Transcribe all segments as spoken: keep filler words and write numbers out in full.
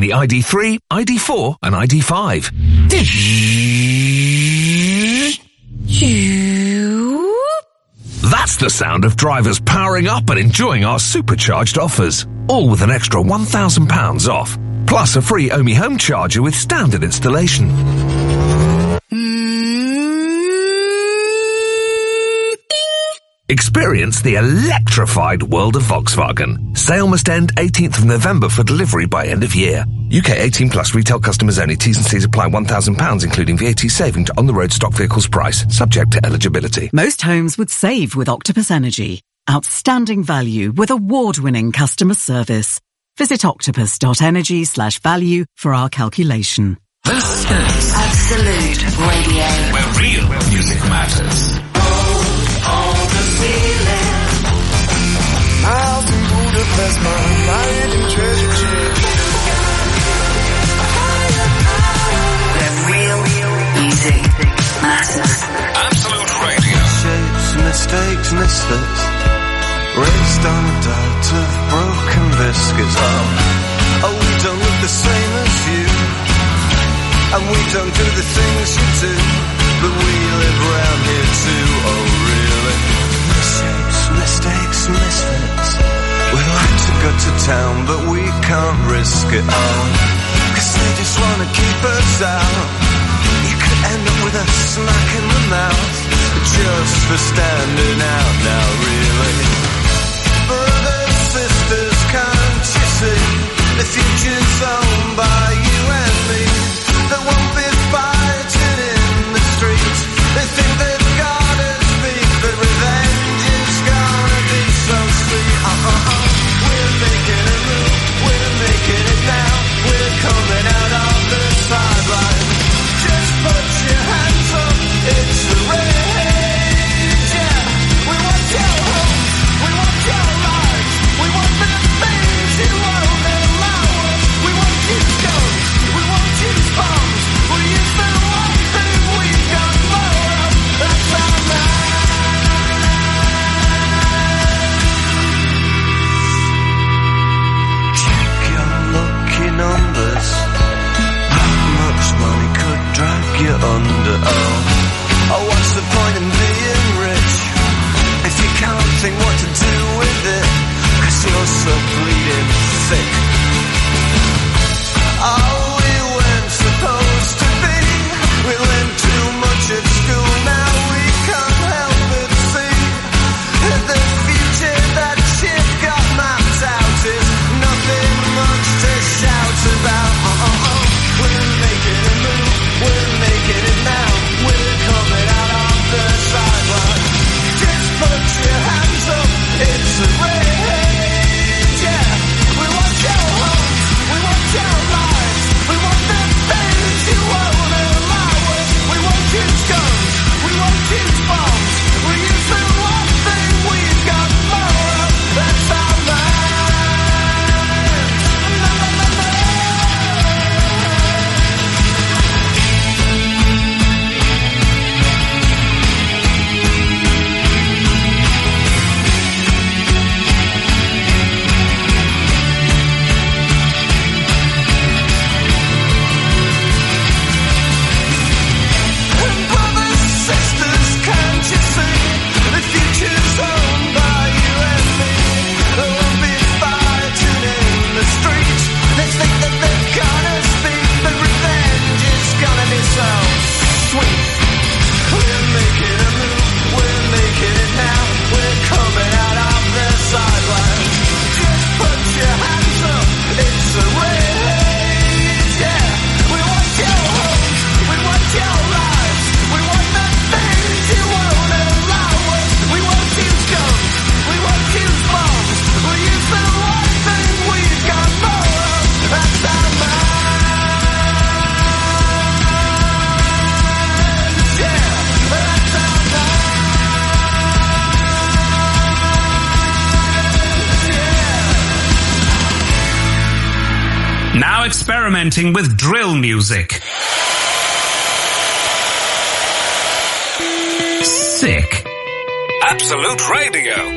the I D three, I D four and I D five. That's the sound of drivers powering up and enjoying our supercharged offers. All with an extra one thousand pounds off. Plus a free Omi home charger with standard installation. Experience the electrified world of Volkswagen. Sale must end eighteenth of November for delivery by end of year. U K eighteen plus retail customers only. T's and C's apply. one thousand pounds including V A T saving to on-the-road stock vehicles price. Subject to eligibility. Most homes would save with Octopus Energy. Outstanding value with award-winning customer service. Visit octopus.energy slash value for our calculation. This is Absolute Radio, where real music matters. My house in Budapest, my hiding treasure chest. Where real music matters. Absolute Radio. Shapes, mistakes, misfits. Raised on a diet of broken biscuits. Oh, oh, we don't look the same as you. And we don't do the things you do. But we live around here too, oh really? Shapes, mistakes, misfits. We'd like to go to town, but we can't risk it all. Cause they just wanna keep us out. You could end up with a smack in the mouth. Just for standing out now, really. Brothers, sisters, can't you see? The future's owned by you and me. There won't be fighting in the streets. They think they've got us beat, but revenge is gonna be so sweet. Uh-uh-uh. We're making a move, we're making it now. We're coming out of the sideline. Just put your hands up, it's the rage, yeah. We want your home, we want your lives. We want the things you won't allow us. We won't use guns, we won't use bombs. We use the one thing we got more of. That's our life. Check your lucky numbers. How much money could drag you under? Oh, oh, what's the point in being rich if you can't think what to do with it? Cause you're so bleeding thick. Oh, we weren't supposed to be. We learned too much at school. Now we can't help but see the future that you've got mapped out is nothing much to shout about. Uh-uh-uh. We're making a move, we're making it now. We're coming out of the sideline. Just put your hands up, it's a rage, yeah. We want your homes, we want your lives. We want the things you won't allow us. We won't use guns, we won't use bombs. We use the one thing we've got more of. That's our land. La, la, la, la. And brothers, sisters, can't you see? The future's owned by you and me. There won't be fighting in the streets. They think that they've got us beat, but revenge is gonna be so sweet. We're making a move, we're making it now. We're coming out of the sideline. Just put your hands up, it's a rage, yeah. We want your homes, we want your lives. We want the things you won't allow us. We won't use guns, we won't use bombs. We'll use the one thing we've got more of. That's our mind, yeah. That's our mind, yeah. Now experimenting with drill music. Sick. Absolute Radio.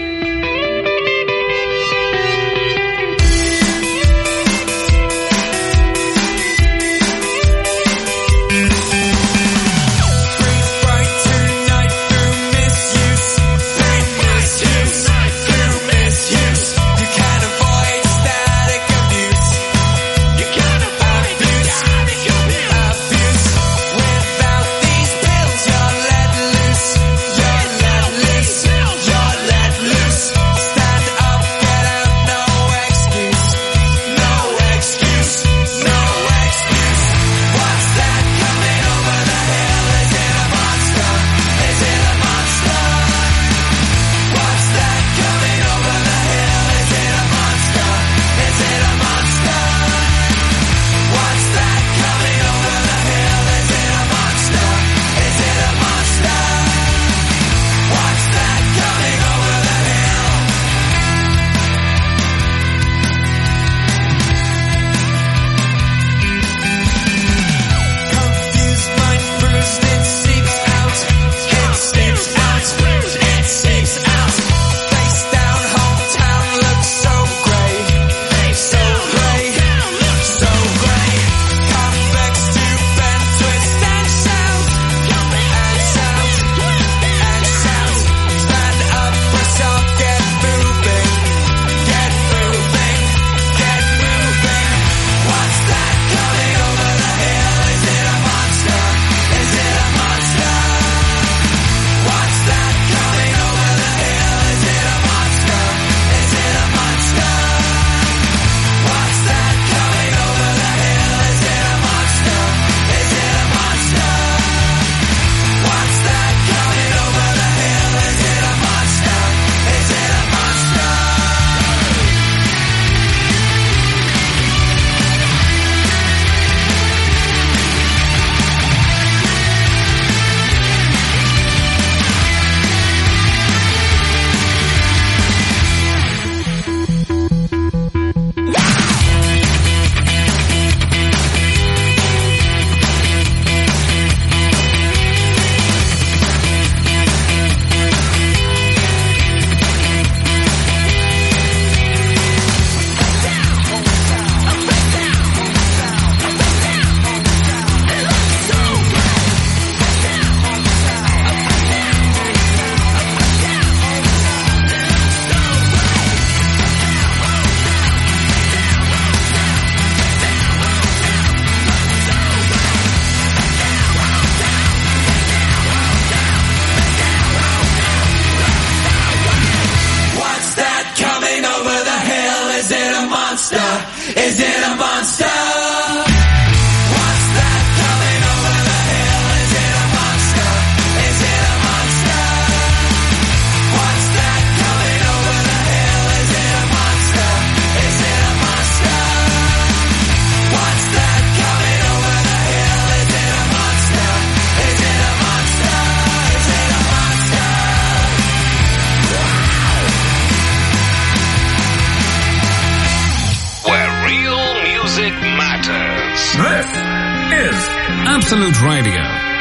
matters. This is Absolute Radio.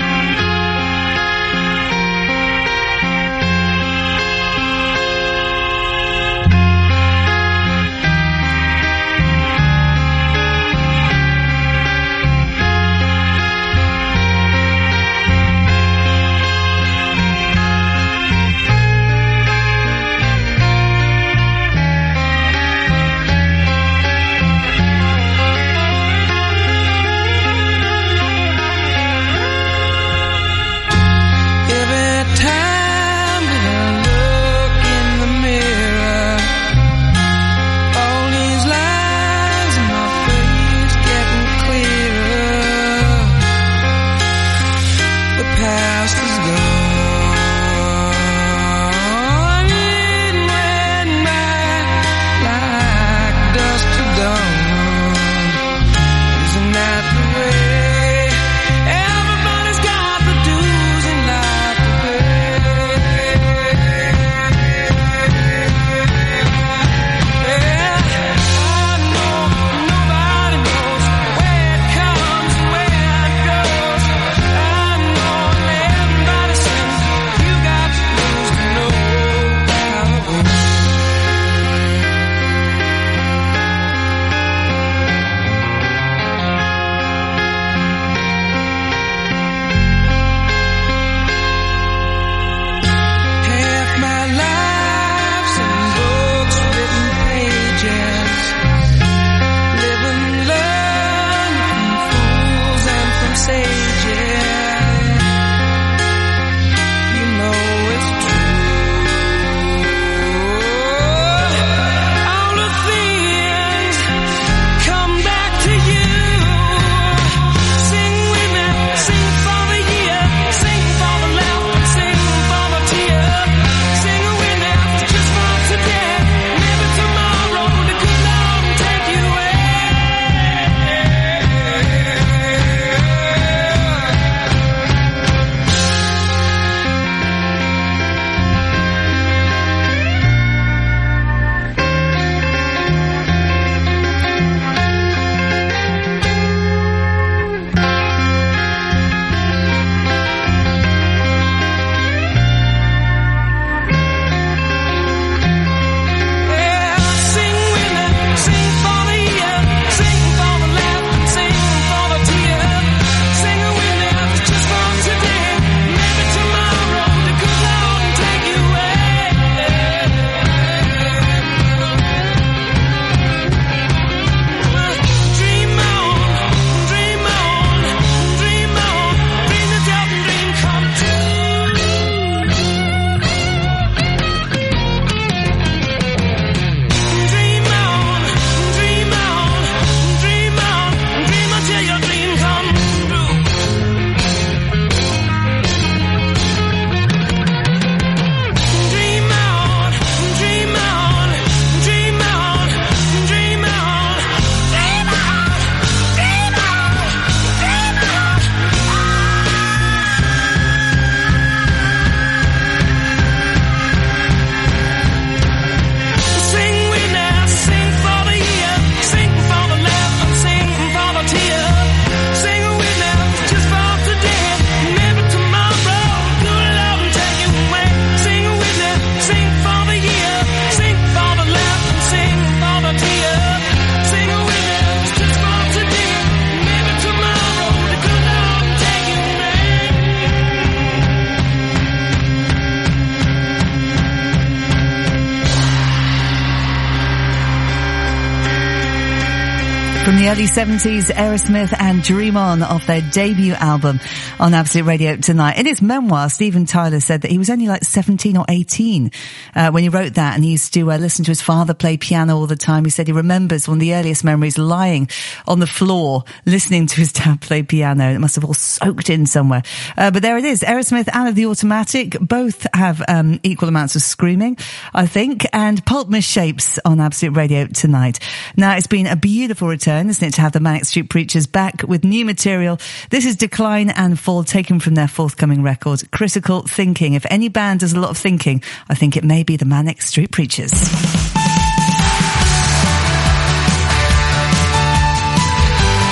From the early seventies, Aerosmith and Dream On off their debut album on Absolute Radio tonight. In his memoir, Steven Tyler said that he was only like seventeen or eighteen uh, when he wrote that, and he used to uh, listen to his father play piano all the time. He said he remembers one of the earliest memories lying on the floor listening to his dad play piano. It must have all soaked in somewhere. Uh, but there it is, Aerosmith and The Automatic. Both have um, equal amounts of screaming, I think, and Pulp Misshapes on Absolute Radio tonight. Now, it's been a beautiful return, isn't it, to have the Manic Street Preachers back with new material. This is Decline and Fall, taken from their forthcoming record, Critical Thinking. If any band does a lot of thinking, I think it may be the Manic Street Preachers.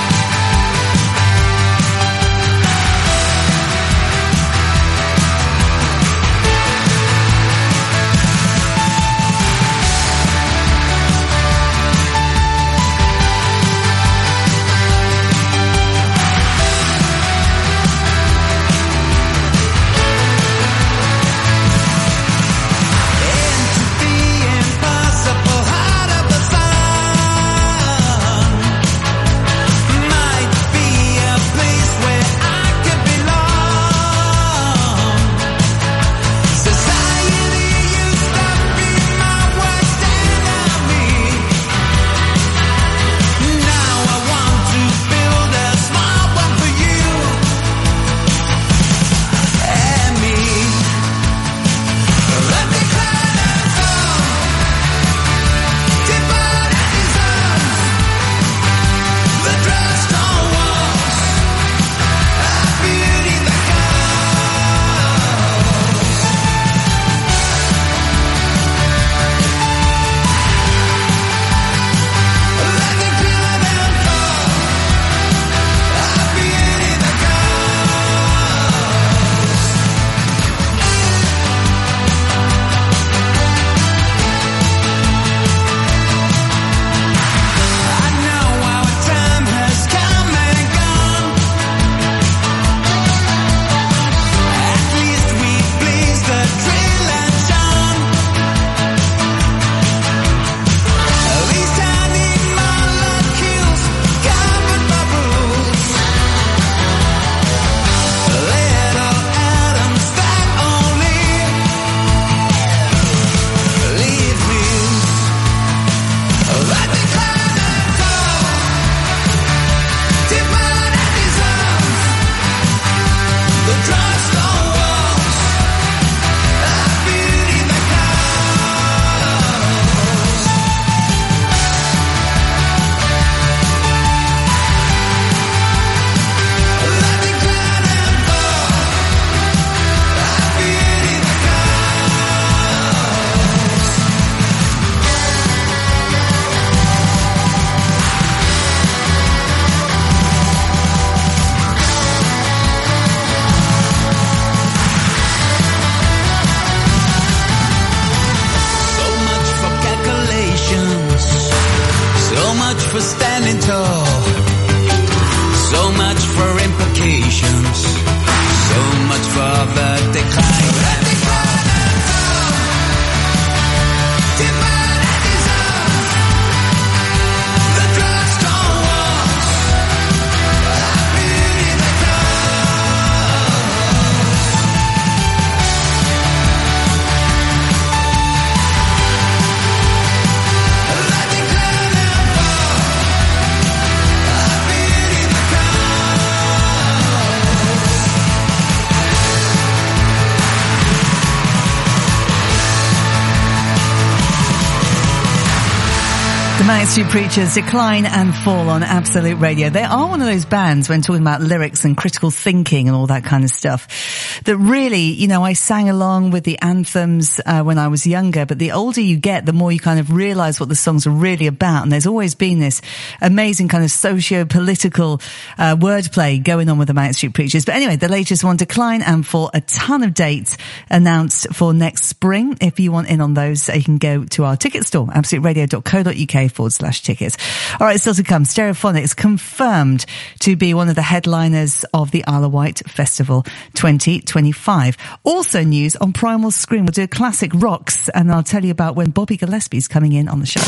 Manic Street Preachers, Decline and Fall on Absolute Radio. They are one of those bands, when talking about lyrics and critical thinking and all that kind of stuff, that really, you know, I sang along with the anthems uh, when I was younger, but the older you get, the more you kind of realise what the songs are really about. And there's always been this amazing kind of socio-political uh, wordplay going on with the Manic Street Preachers. But anyway, the latest one, Decline and Fall, a ton of dates announced for next spring. If you want in on those, you can go to our ticket store, absolute radio dot co dot uk forward slash tickets. All right, still to come, Stereophonics confirmed to be one of the headliners of the Isle of Wight Festival twenty twenty-five. Also news on Primal Scream. We'll do a classic rocks, and I'll tell you about when Bobby Gillespie's coming in on the show.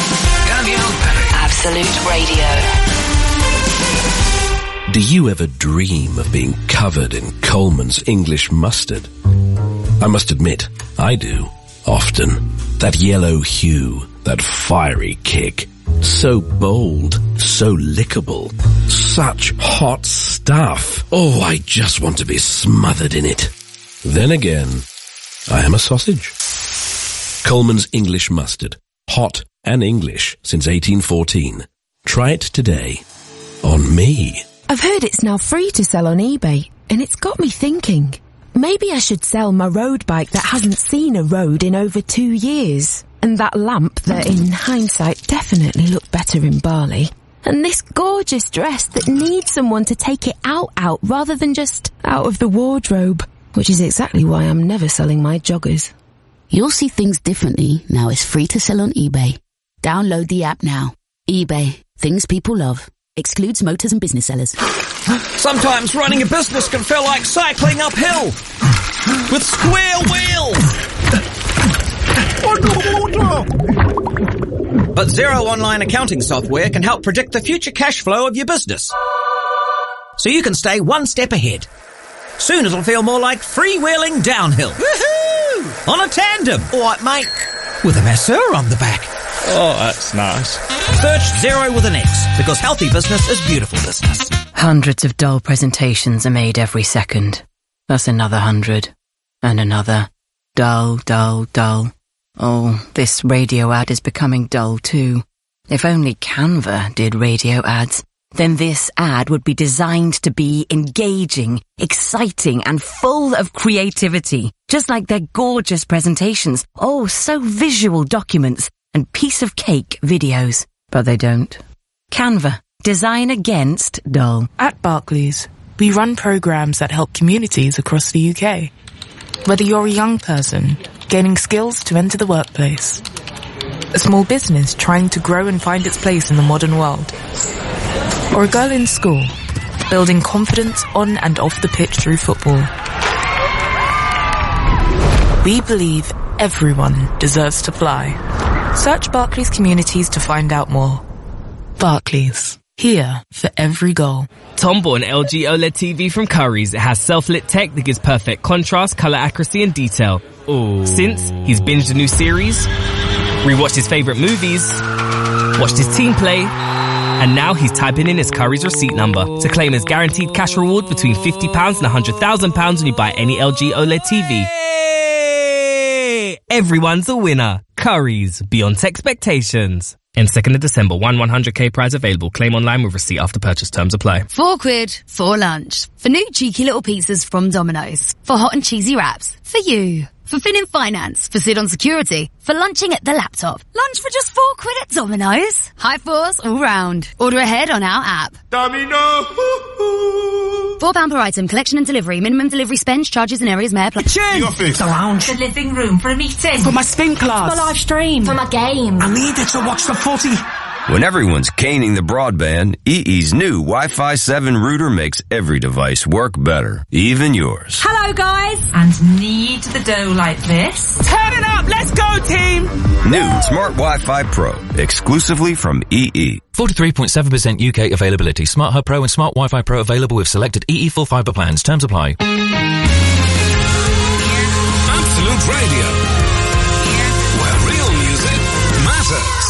Absolute Radio. Do you ever dream of being covered in Coleman's English mustard? I must admit, I do, often. That yellow hue, that fiery kick. So bold, so lickable. Such hot stuff. Oh, I just want to be smothered in it. Then again, I am a sausage. Coleman's English mustard. Hot and English since eighteen fourteen. Try it today. On me. I've heard it's now free to sell on eBay, and it's got me thinking. Maybe I should sell my road bike that hasn't seen a road in over two years. And that lamp that, in hindsight, definitely looked better in Bali. And this gorgeous dress that needs someone to take it out out rather than just out of the wardrobe. Which is exactly why I'm never selling my joggers. You'll see things differently now it's free to sell on eBay. Download the app now. eBay. Things people love. Excludes motors and business sellers. Sometimes running a business can feel like cycling uphill with square wheels. But Xero Online Accounting Software can help predict the future cash flow of your business, so you can stay one step ahead. Soon it'll feel more like freewheeling downhill. Woohoo! On a tandem. All right, mate. With a masseur on the back. Oh, that's nice. Search Xero with an X, because healthy business is beautiful business. Hundreds of dull presentations are made every second. That's another hundred. And another. Dull, dull, dull. Oh, this radio ad is becoming dull too. If only Canva did radio ads, then this ad would be designed to be engaging, exciting, and full of creativity. Just like their gorgeous presentations. Oh, so visual documents and piece of cake videos. But they don't. Canva. Design against dull. At Barclays, we run programs that help communities across the U K. Whether you're a young person gaining skills to enter the workplace, a small business trying to grow and find its place in the modern world, or a girl in school building confidence on and off the pitch through football, we believe everyone deserves to fly. Search Barclays Communities to find out more. Barclays. Here for every goal. Tom bought an L G OLED T V from Currys. It has self-lit tech that gives perfect contrast, colour accuracy and detail. Ooh. Since, he's binged a new series, rewatched his favourite movies, watched his team play, and now he's typing in his Currys receipt number to claim his guaranteed cash reward between fifty pounds and one hundred thousand pounds when you buy any L G OLED T V. Hey! Everyone's a winner. Currys, beyond expectations. In second of December, one one hundred k prize available. Claim online with receipt after purchase. Terms apply. Four quid for lunch. For new cheeky little pizzas from Domino's. For hot and cheesy wraps. For you. For Finning Finance. For sit on security. For lunching at the laptop. Lunch for just four quid at Domino's. High fours all round. Order ahead on our app. Domino. Four pound per item. Collection and delivery. Minimum delivery spend, charges and areas may apply. The office. The lounge. The living room for a meeting. For my spin class. For my live stream. For my game. I need it to watch the footy. When everyone's caning the broadband, E E's new Wi-Fi seven router makes every device work better, even yours. Hello, guys. And knead the dough like this. Turn it up. Let's go, team. New Smart Wi-Fi Pro, exclusively from E E. forty-three point seven percent U K availability. Smart Hub Pro and Smart Wi-Fi Pro available with selected E E full fibre plans. Terms apply. Absolute Radio, where real music matters.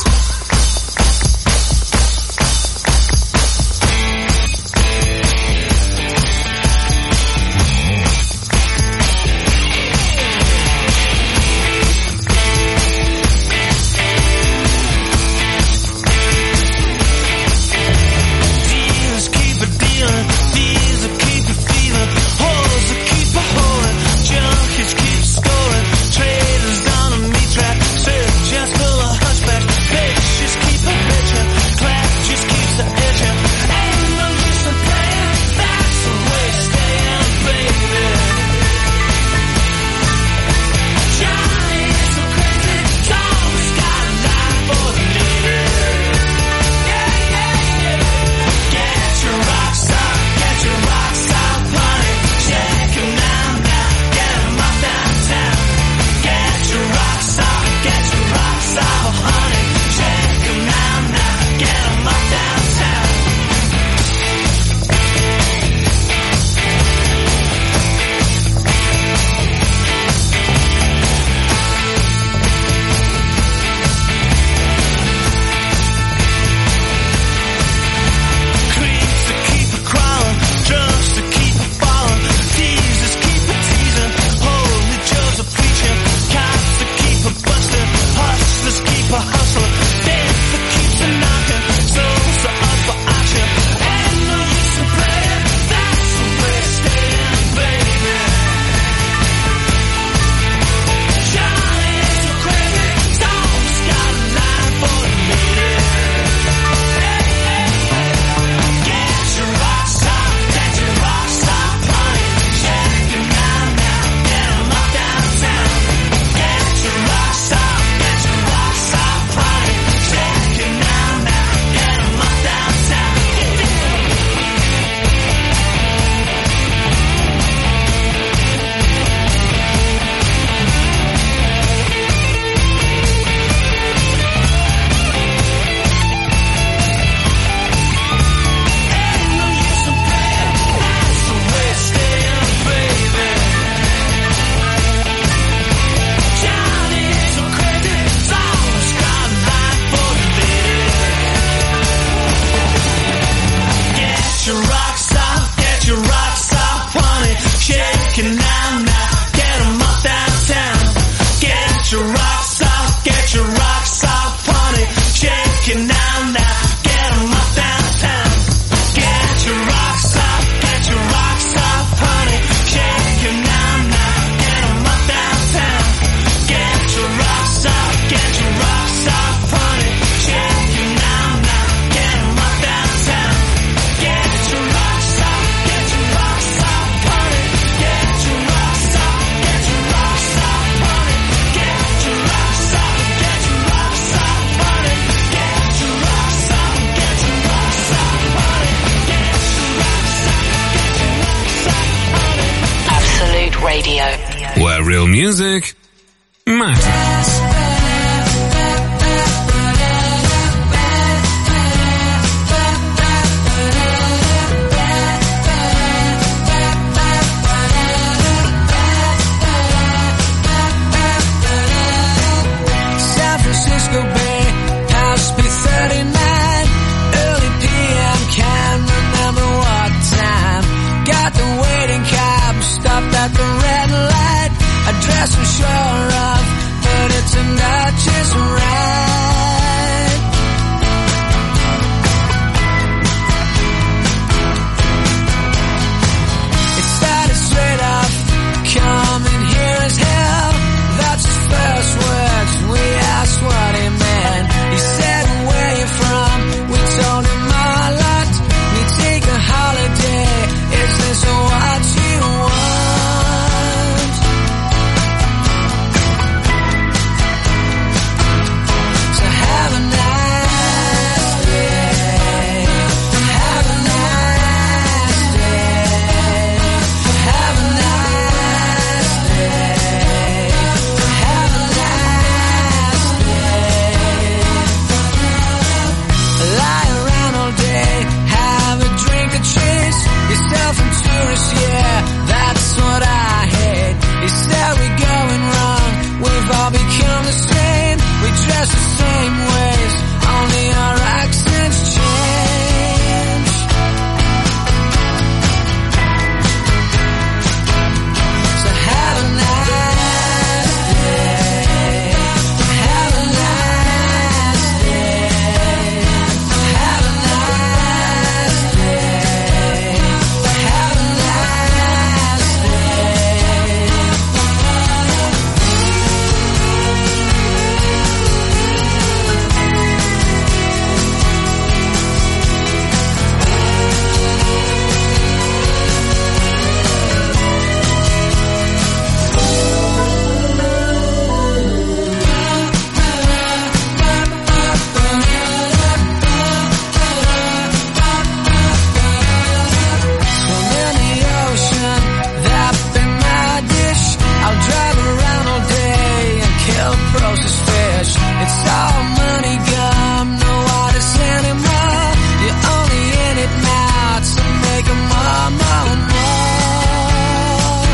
Radio. Where real music matters. At the red light, a dress I'm sure of, but it turned out just right. It started straight off, coming here as hell. That's his first words. We asked what he meant. He said, where you from? We told him our lot. We take a holiday. Is this what you want? Yeah, that's what I hate. He said we're going wrong, we've all become the same. We dress the same ways, only our accents change. So have a nice day, have a nice day, have a nice day, have a it's all money gum, no artists anymore. You're only in it now to make a more, more, more.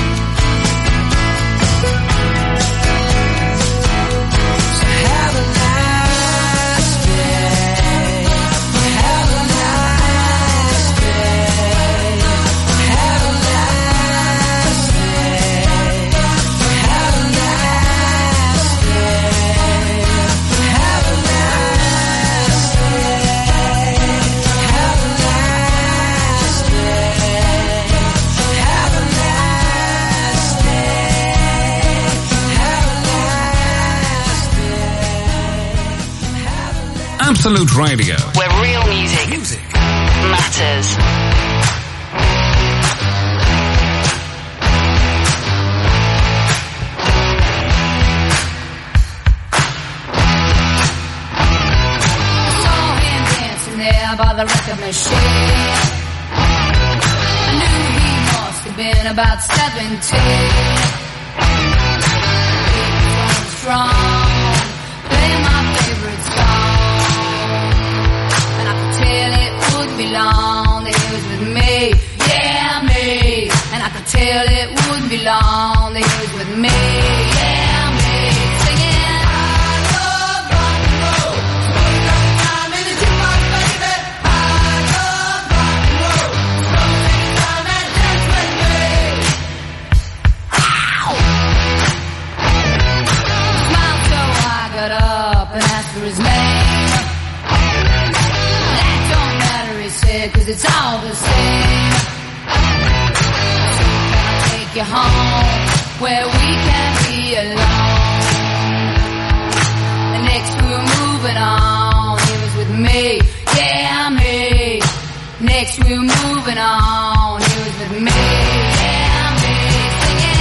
So have a nice day, have a nice day, have a nice day, have a nice day. Have a nice day. Have a nice day. Have a nice day. Have a nice day. Absolute Radio. Where real music, music. matters. There by the record machine, I knew he must have been about seventeen. He was strong, playing my favorite song, and I could tell it wouldn't be long that he was with me, yeah me. And I could tell it wouldn't be long that he was with me, yeah me. Singing. His name. That don't matter, he said, cause it's all the same. So can I take you home where we can be alone? And next we were moving on, he was with me, yeah me. Next we were moving on, he was with me, yeah me. Singing.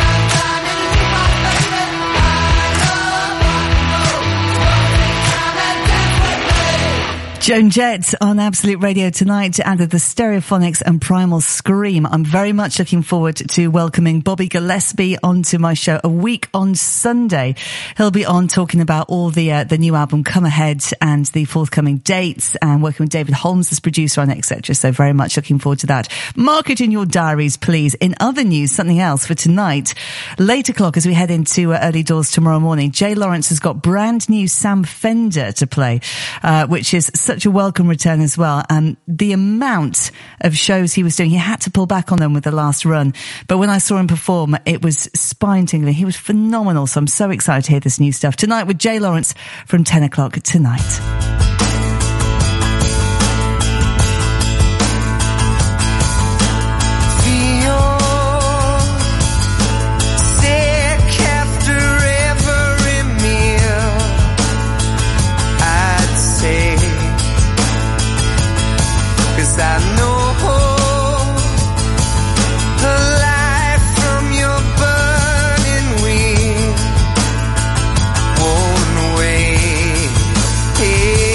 Joan Jett on Absolute Radio tonight, and the Stereophonics and Primal Scream. I'm very much looking forward to welcoming Bobby Gillespie onto my show a week on Sunday. He'll be on talking about all the uh, the new album Come Ahead and the forthcoming dates, and working with David Holmes as producer on et cetera. So very much looking forward to that. Mark it in your diaries, please. In other news, something else for tonight. Late o'clock as we head into uh, early doors tomorrow morning, Jay Lawrence has got brand new Sam Fender to play, uh, which is such a welcome return as well. And the amount of shows he was doing, he had to pull back on them with the last run. But when I saw him perform, it was spine-tingling. He was phenomenal. So I'm so excited to hear this new stuff tonight with Jay Lawrence from ten o'clock tonight. Hey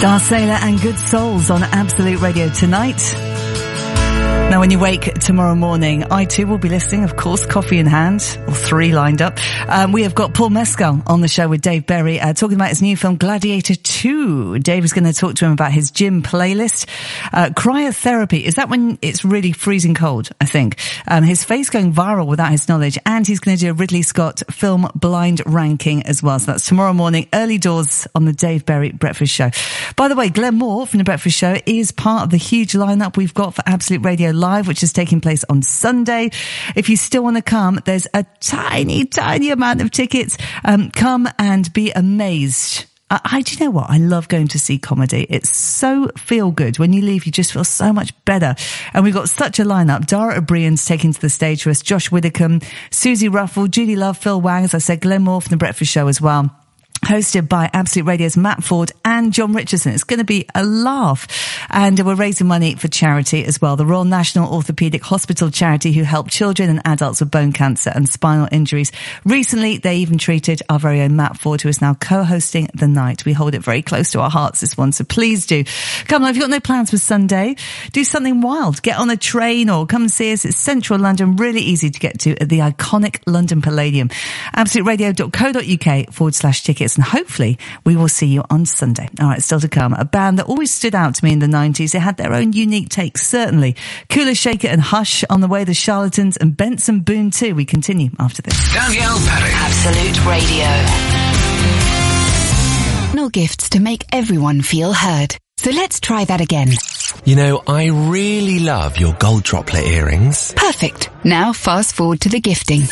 Darsailor and Good Souls on Absolute Radio tonight. Now, when you wake tomorrow morning, I too will be listening, of course, coffee in hand, or three lined up. Um, we have got Paul Mescal on the show with Dave Berry, uh, talking about his new film, Gladiator two. Dave is going to talk to him about his gym playlist. Uh, cryotherapy, is that when it's really freezing cold, I think? Um, his face going viral without his knowledge, and he's going to do a Ridley Scott film blind ranking as well. So that's tomorrow morning, early doors on the Dave Berry Breakfast Show. By the way, Glenn Moore from the Breakfast Show is part of the huge lineup we've got for Absolute Radio Live, which is taking place on Sunday. If you still want to come, there's a tiny, tiny amount of tickets. Um, come and be amazed. I, I, do you know what? I love going to see comedy. It's so feel good. When you leave, you just feel so much better. And we've got such a lineup. Dara O'Brien's taking to the stage for us, Josh Widdicombe, Susie Ruffle, Judy Love, Phil Wang, as I said, Glenn Moore from The Breakfast Show as well. Hosted by Absolute Radio's Matt Ford and John Richardson. It's going to be a laugh. And we're raising money for charity as well. The Royal National Orthopaedic Hospital charity who help children and adults with bone cancer and spinal injuries. Recently, they even treated our very own Matt Ford, who is now co-hosting the night. We hold it very close to our hearts, this one, so please do. Come on, if you've got no plans for Sunday, do something wild. Get on a train or come and see us. It's central London, really easy to get to at the iconic London Palladium. absoluteradio.co.uk forward slash tickets. And hopefully we will see you on Sunday. All right, still to come. A band that always stood out to me in the nineties. They had their own unique takes, certainly. Kula Shaker and Hush on the way, the Charlatans, and Benson Boone too. We continue after this. Danielle Perry. Absolute Radio. No gifts to make everyone feel heard. So let's try that again. You know, I really love your gold droplet earrings. Perfect. Now fast forward to the gifting.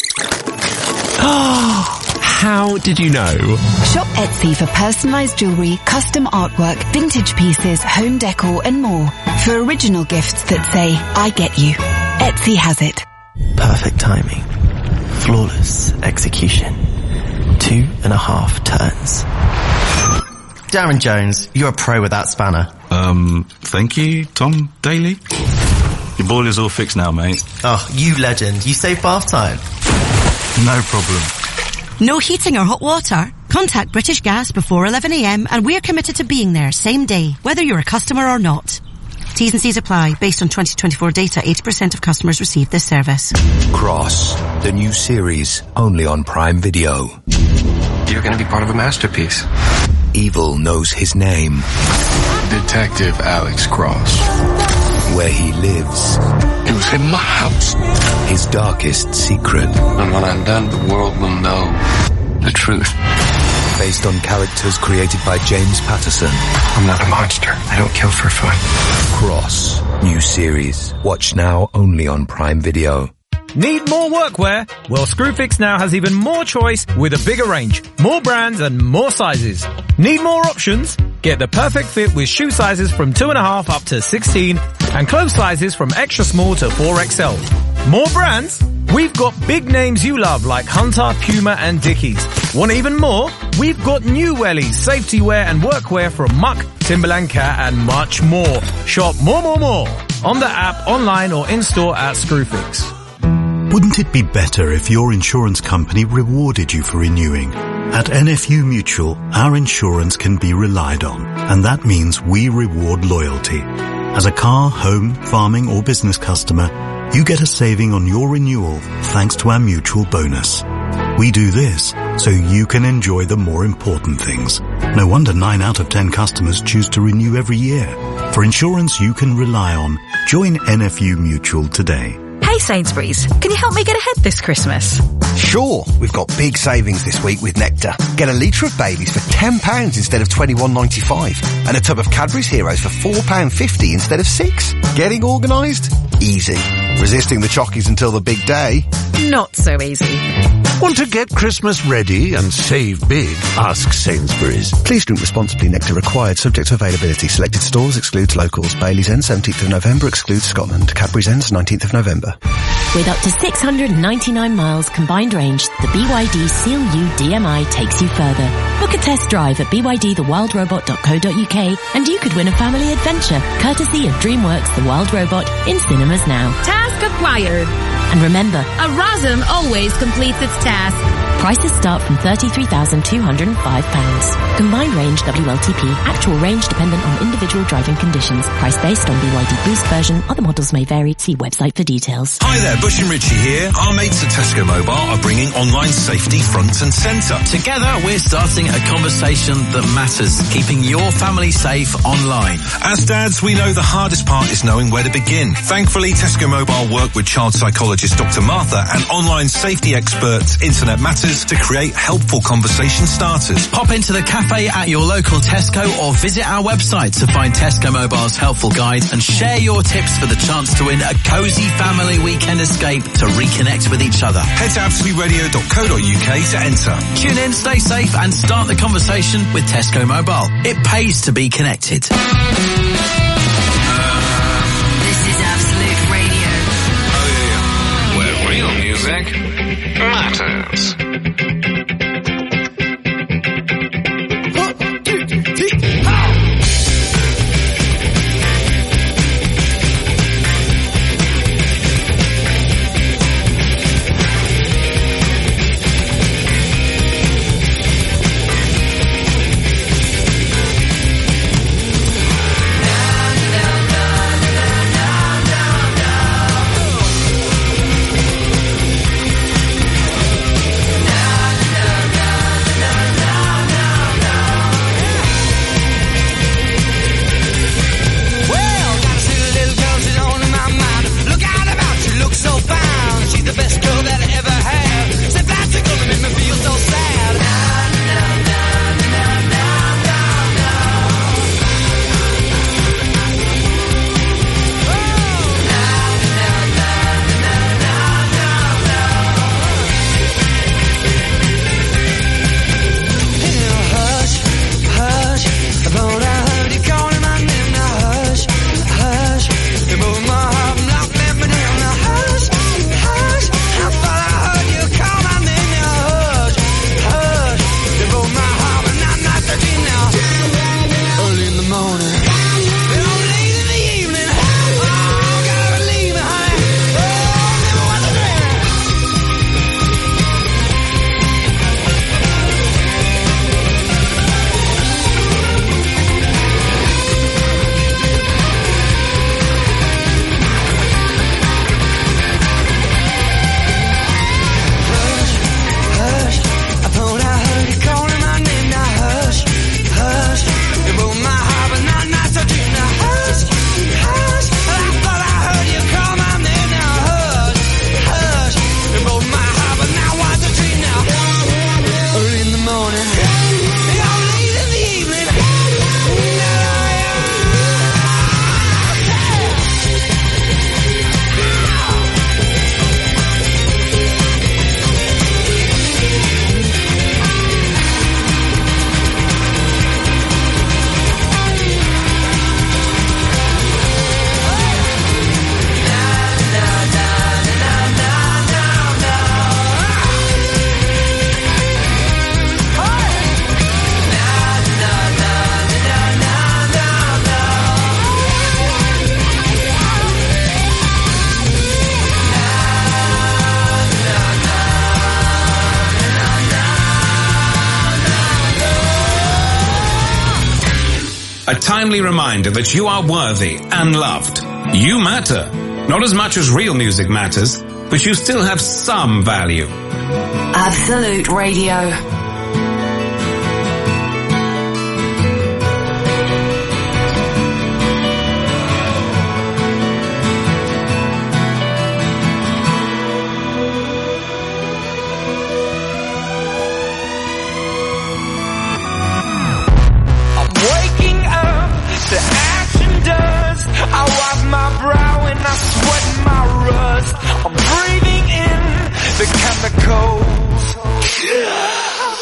Oh! How did you know? Shop Etsy for personalised jewellery, custom artwork, vintage pieces, home decor and more. For original gifts that say, I get you. Etsy has it. Perfect timing. Flawless execution. Two and a half turns. Darren Jones, you're a pro with that spanner. Um, thank you, Tom Daly. Your boiler's all fixed now, mate. Oh, you legend. You saved bath time. No problem. No heating or hot water? Contact British Gas before eleven a m and we're committed to being there same day, whether you're a customer or not. T's and C's apply. Based on twenty twenty-four data, eighty percent of customers receive this service. Cross, the new series, only on Prime Video. You're going to be part of a masterpiece. Evil knows his name. Detective Alex Cross. Where he lives. It was in my house. His darkest secret. And when I'm done, the world will know the truth. Based on characters created by James Patterson. I'm not a monster. I don't kill for fun. Cross, new series. Watch now only on Prime Video. Need more workwear? Well, Screwfix now has even more choice with a bigger range, more brands and more sizes. Need more options? Get the perfect fit with shoe sizes from two and a half up to sixteen and clothes sizes from extra small to four X L. More brands? We've got big names you love like Hunter, Puma and Dickies. Want even more? We've got new wellies, safety wear and workwear from Muck, Timberland Cat and much more. Shop more, more, more on the app, online or in-store at Screwfix. Wouldn't it be better if your insurance company rewarded you for renewing? At N F U Mutual, our insurance can be relied on, and that means we reward loyalty. As a car, home, farming or business customer, you get a saving on your renewal thanks to our mutual bonus. We do this so you can enjoy the more important things. No wonder nine out of ten customers choose to renew every year. For insurance you can rely on, join N F U Mutual today. Hey Sainsbury's, can you help me get ahead this Christmas? Sure, we've got big savings this week with Nectar. Get a litre of Baileys for ten pounds instead of twenty-one ninety-five, and a tub of Cadbury's Heroes for four pounds fifty instead of six. Getting organised? Easy. Resisting the chockies until the big day? Not so easy. Want to get Christmas ready and save big? Ask Sainsbury's. Please drink responsibly. Nectar required. Subject to availability. Selected stores excludes locals. Bailey's ends seventeenth of November excludes Scotland. Cadbury's ends nineteenth of November. With up to six hundred ninety-nine miles combined range, the B Y D Seal U D M I takes you further. Book a test drive at b y d the wild robot dot co dot u k and you could win a family adventure, courtesy of DreamWorks The Wild Robot in cinemas now. Task acquired. And remember, a ROSM always completes its task. Prices start from thirty-three thousand two hundred five pounds. Combined range W L T P. Actual range dependent on individual driving conditions. Price based on B Y D Boost version. Other models may vary. See website for details. Hi there, Bush and Richie here. Our mates at Tesco Mobile are bringing online safety front and centre. Together, we're starting a conversation that matters, keeping your family safe online. As dads, we know the hardest part is knowing where to begin. Thankfully, Tesco Mobile work with child psychologist Doctor Martha and online safety experts Internet Matters to create helpful conversation starters. Pop into the cafe at your local Tesco or visit our website to find Tesco Mobile's helpful guide and share your tips for the chance to win a cosy family weekend escape to reconnect with each other. Head to absolute radio dot co dot uk to enter. Tune in, stay safe and start the conversation with Tesco Mobile. It pays to be connected. This is Absolute Radio. Oh yeah, where real music matters. A timely reminder that you are worthy and loved. You matter. Not as much as real music matters, but you still have some value. Absolute Radio. I wipe my brow and I sweat my rust. I'm breathing in the chemicals.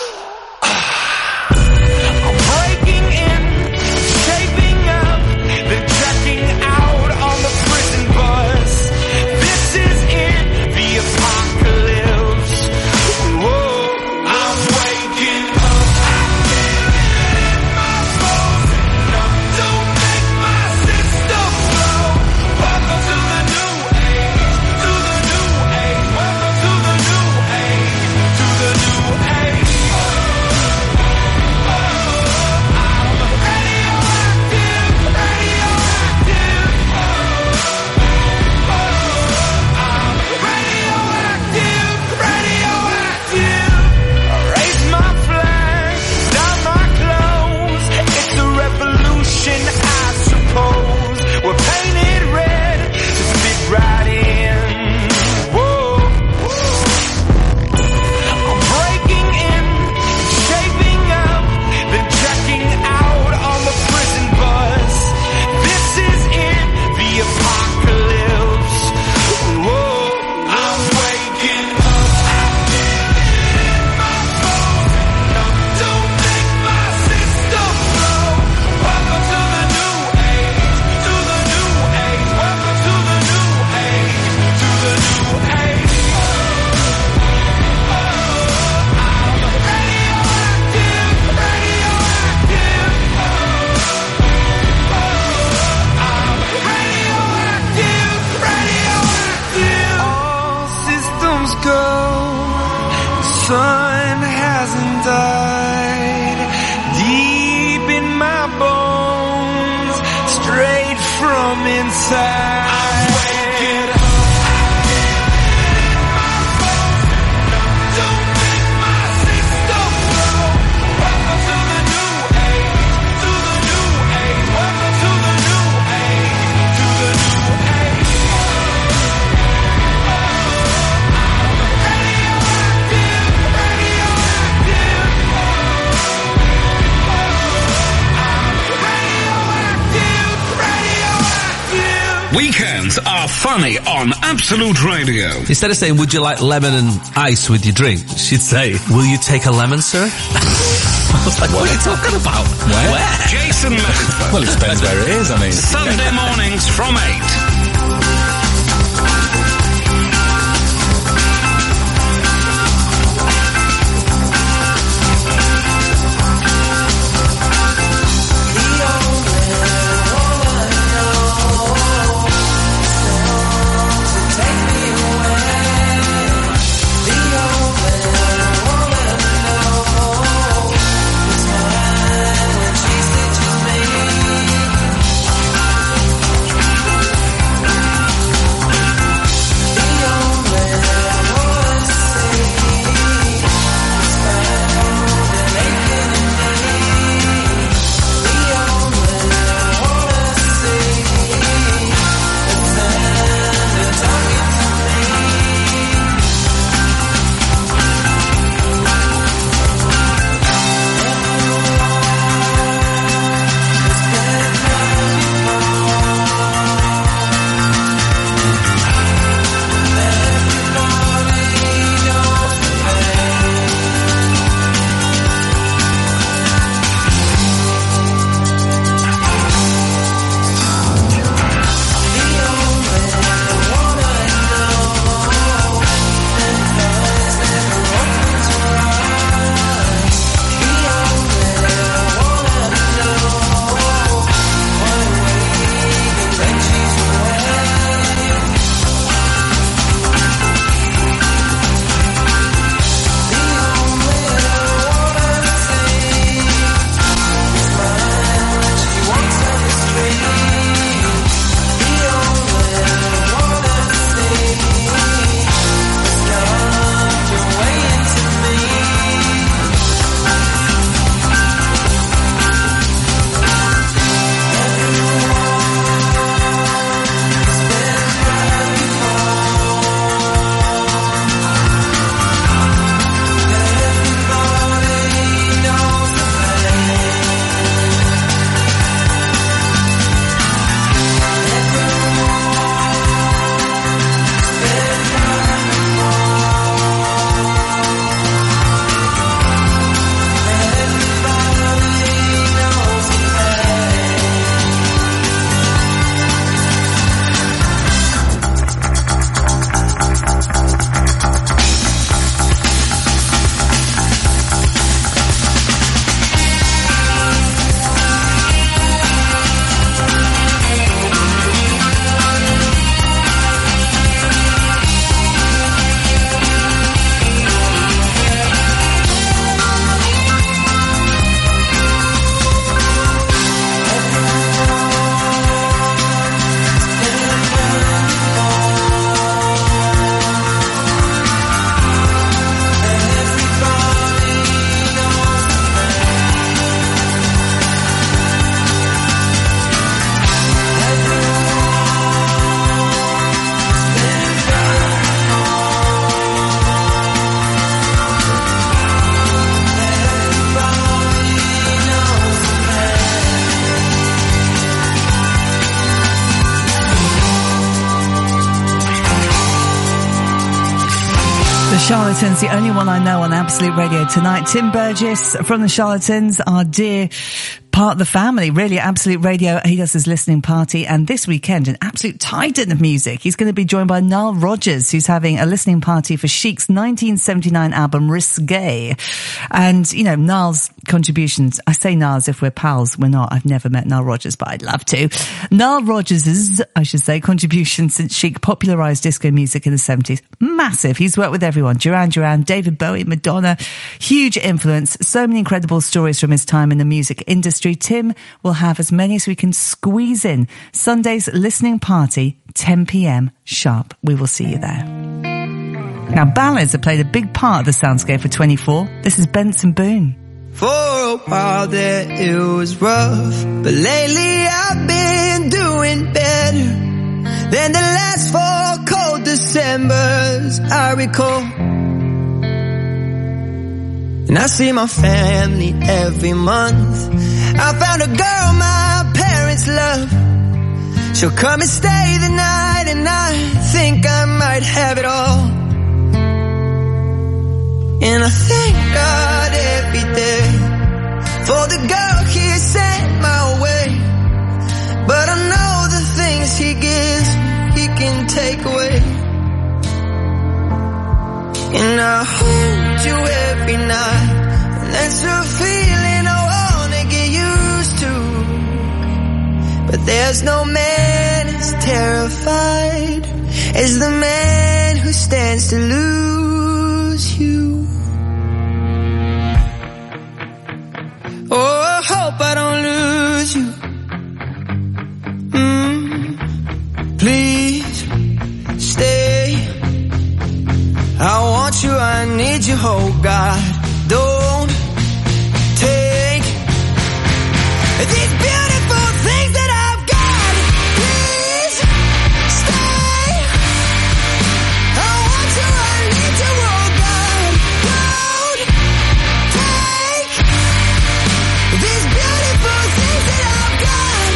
Funny on Absolute Radio. Instead of saying, would you like lemon and ice with your drink, she'd say, will you take a lemon, sir? I was like, what, what are you talking about? Where? Where? Jason Manford. Well, it depends where it is, I mean. Sunday mornings from eight. Charlatans, the only one I know on Absolute Radio tonight. Tim Burgess from the Charlatans, our dear part of the family, really, Absolute Radio. He does his listening party, and this weekend, an absolute titan of music. He's going to be joined by Nile Rodgers, who's having a listening party for Chic's nineteen seventy-nine album, Risque. And, you know, Nile's contributions, I say Nile as if we're pals, we're not. I've never met Nile Rodgers, but I'd love to. Nile Rodgers' I should say, contribution since Chic popularised disco music in the seventies, massive. He's worked with everyone, Duran Duran, David Bowie, Madonna, huge influence, so many incredible stories from his time in the music industry. Tim will have as many as we can squeeze in. Sunday's listening party, ten p.m. sharp. We will see you there. Now, ballads have played a big part of the soundscape for twenty-four. This is Benson Boone. For a while there it was rough, but lately I've been doing better than the last four cold Decembers I recall. And I see my family every month. I found a girl my parents love. She'll come and stay the night bed and I think I might have it all. And I thank God every day for the girl He sent my way. But I know the things He gives, He can take away. And I hold you every night, and that's a feeling I wanna get used to. But there's no man as terrified as the man who stands to lose you. Oh, I hope I don't lose you. Mm, please stay. I want you, I need you, oh God. Don't take these beautiful things that I've got. Please stay. I want you, I need you, oh God. Don't take these beautiful things that I've got.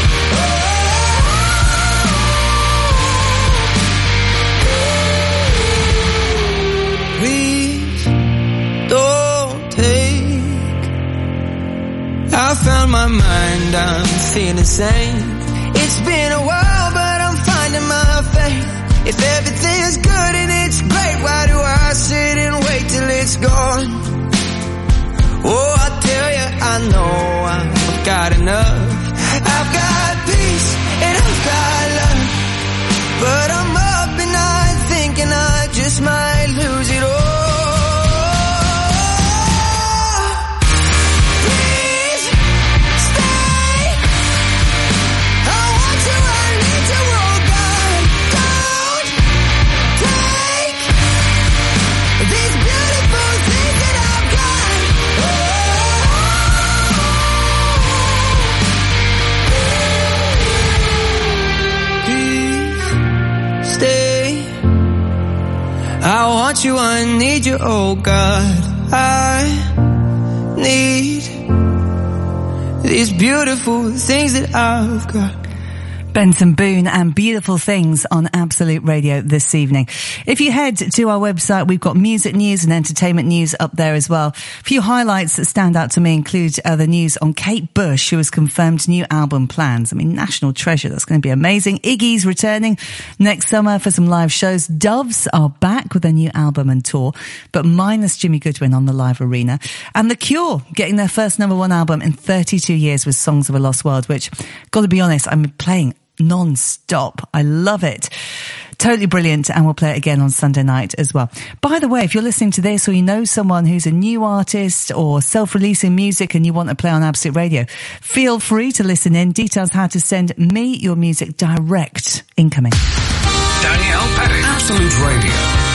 Please don't take. I found my mind, I'm feeling sane. It's been a while, but I'm finding my faith. If everything's good and it's great, why do I sit and wait till it's gone? Oh, I tell you, I know I've got enough. I've got peace and I've got love, but I'm up at night thinking I just might lose it all. Please stay. I want you, I need you, oh God. Don't take these beautiful things that I've got. Please stay. I want you, I need you, oh God. I need these beautiful things that I've got. Benson Boone and Beautiful Things on Absolute Radio this evening. If you head to our website, we've got music news and entertainment news up there as well. A few highlights that stand out to me include uh, the news on Kate Bush, who has confirmed new album plans. I mean, national treasure. That's going to be amazing. Iggy's returning next summer for some live shows. Doves are back with their new album and tour, but minus Jimmy Goodwin on the live arena. And The Cure getting their first number one album in thirty-two years with Songs of a Lost World, which, got to be honest, I'm playing non-stop. I love it. Totally brilliant, and we'll play it again on Sunday night as well. By the way, if you're listening to this or you know someone who's a new artist or self-releasing music and you want to play on Absolute Radio, feel free to listen in. Details how to send me your music direct incoming. Danielle Pettit, Absolute Radio.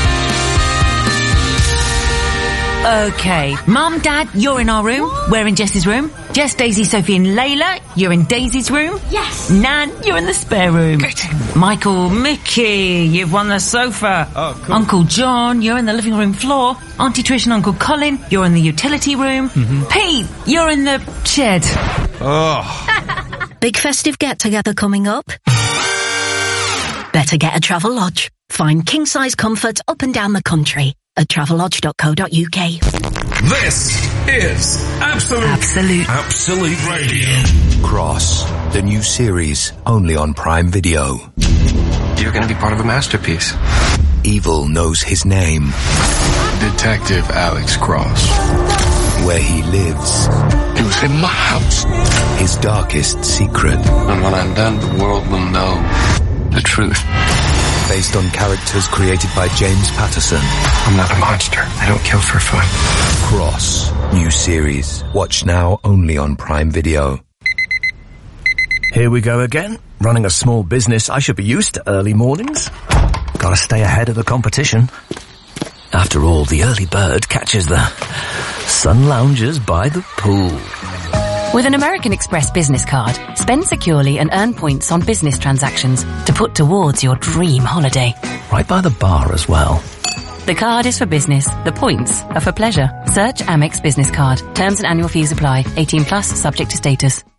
Okay, Mum, Dad, you're in our room. What? We're in Jess's room. Jess, Daisy, Sophie and Layla, you're in Daisy's room. Yes. Nan, you're in the spare room. Michael, Mickey, you've won the sofa. Oh, cool. Uncle John, you're in the living room floor. Auntie Trish and Uncle Colin, you're in the utility room. Mm-hmm. Pete, you're in the shed. Oh. Big festive get-together coming up? Better get a Travelodge. Find king-size comfort up and down the country at travelodge dot co dot uk. This is Absolute Absolute Absolute Radio. Cross, the new series, only on Prime Video. You're gonna be part of a masterpiece. Evil knows his name. Detective Alex Cross. Where he lives. He was in my house. His darkest secret. And when I'm done, the world will know the truth. Based on characters created by James Patterson. I'm not a monster. I don't kill for fun. Cross, new series. Watch now only on Prime Video. Here we go again. Running a small business, I should be used to early mornings. Gotta stay ahead of the competition. After all, the early bird catches the sun loungers by the pool. With an American Express business card, spend securely and earn points on business transactions to put towards your dream holiday. Right by the bar as well. The card is for business. The points are for pleasure. Search Amex Business Card. Terms and annual fees apply. eighteen plus, subject to status.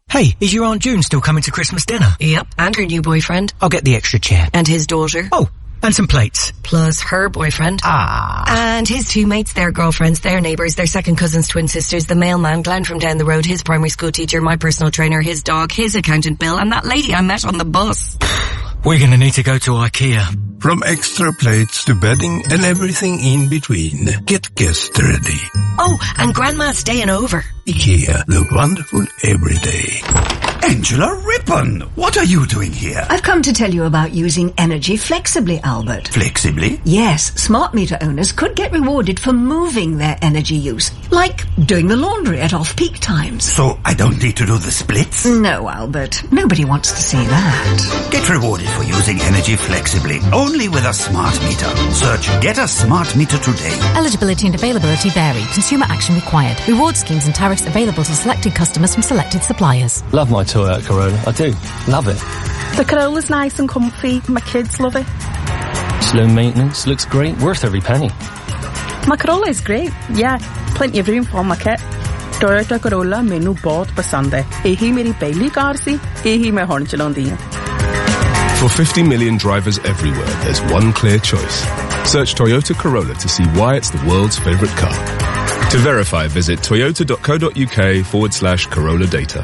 Hey, is your Aunt June still coming to Christmas dinner? Yep, and her new boyfriend. I'll get the extra chair. And his daughter. Oh, and some plates. Plus her boyfriend. Ah. And his two mates, their girlfriends, their neighbours, their second cousins, twin sisters, the mailman, Glenn from down the road, his primary school teacher, my personal trainer, his dog, his accountant Bill, and that lady I met on the bus. We're gonna need to go to IKEA. From extra plates to bedding and everything in between, get guests ready. Oh, and Grandma's staying over. IKEA, the wonderful everyday. Angela Rippon, what are you doing here? I've come to tell you about using energy flexibly, Albert. Flexibly? Yes, smart meter owners could get rewarded for moving their energy use, like doing the laundry at off-peak times. So I don't need to do the splits? No, Albert. Nobody wants to see that. Get rewarded for using energy flexibly, only with a smart meter. Search Get a Smart Meter today. Eligibility and availability vary. Consumer action required. Reward schemes and tariffs available to selected customers from selected suppliers. Love my Toyota Corolla. I do. Love it. The Corolla's nice and comfy. My kids love it. Slow maintenance. Looks great. Worth every penny. My Corolla is great. Yeah, plenty of room for my kit. Toyota Corolla मैनू बहुत पसंद है. यही मेरी पहली car सी. यही मैं हुण चलाउंदी हां. For fifty million drivers everywhere, there's one clear choice. Search Toyota Corolla to see why it's the world's favorite car. To verify, visit toyota.co.uk forward slash Corolla data.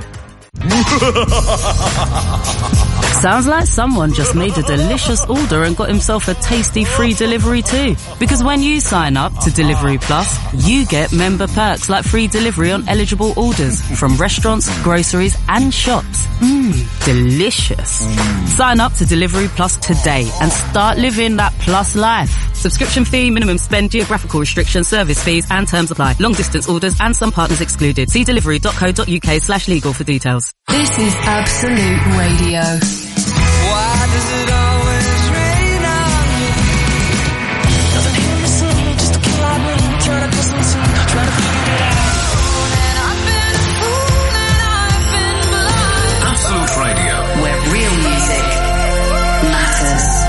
Sounds like someone just made a delicious order and got himself a tasty free delivery too. Because when you sign up to Delivery Plus, you get member perks like free delivery on eligible orders from restaurants, groceries and shops. Mmm, delicious. Mm. Sign up to Delivery Plus today and start living that plus life. Subscription fee, minimum spend, geographical restrictions, service fees and terms apply. Long distance orders and some partners excluded. See delivery.co.uk slash legal for details. This is Absolute Radio. Why does it always rain on me? Doesn't hear me sing, just a kid like me, trying to listen, trying to figure it out. And I've been a fool and I've been blind. Absolute Radio, where real music matters.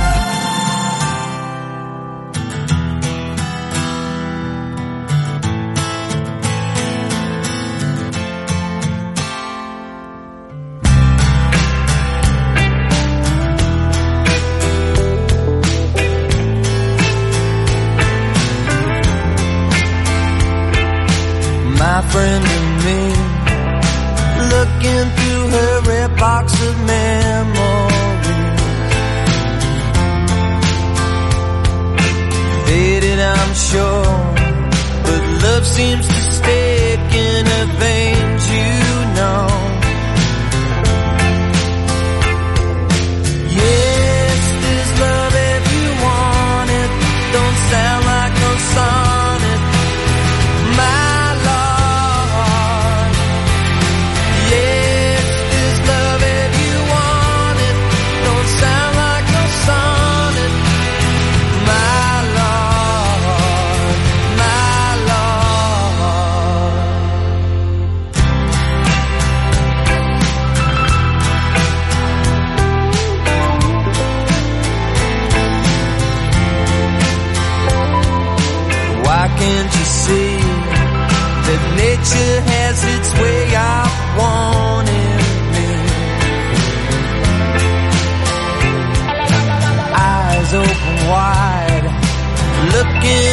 My friend and me, looking through her red box of memories. Faded, I'm sure, but love seems to stick in her veins, you know. Yes, there's love if you want it. Don't sound like no sonnet. My can't you see that nature has its way of wanting me? Eyes open wide, looking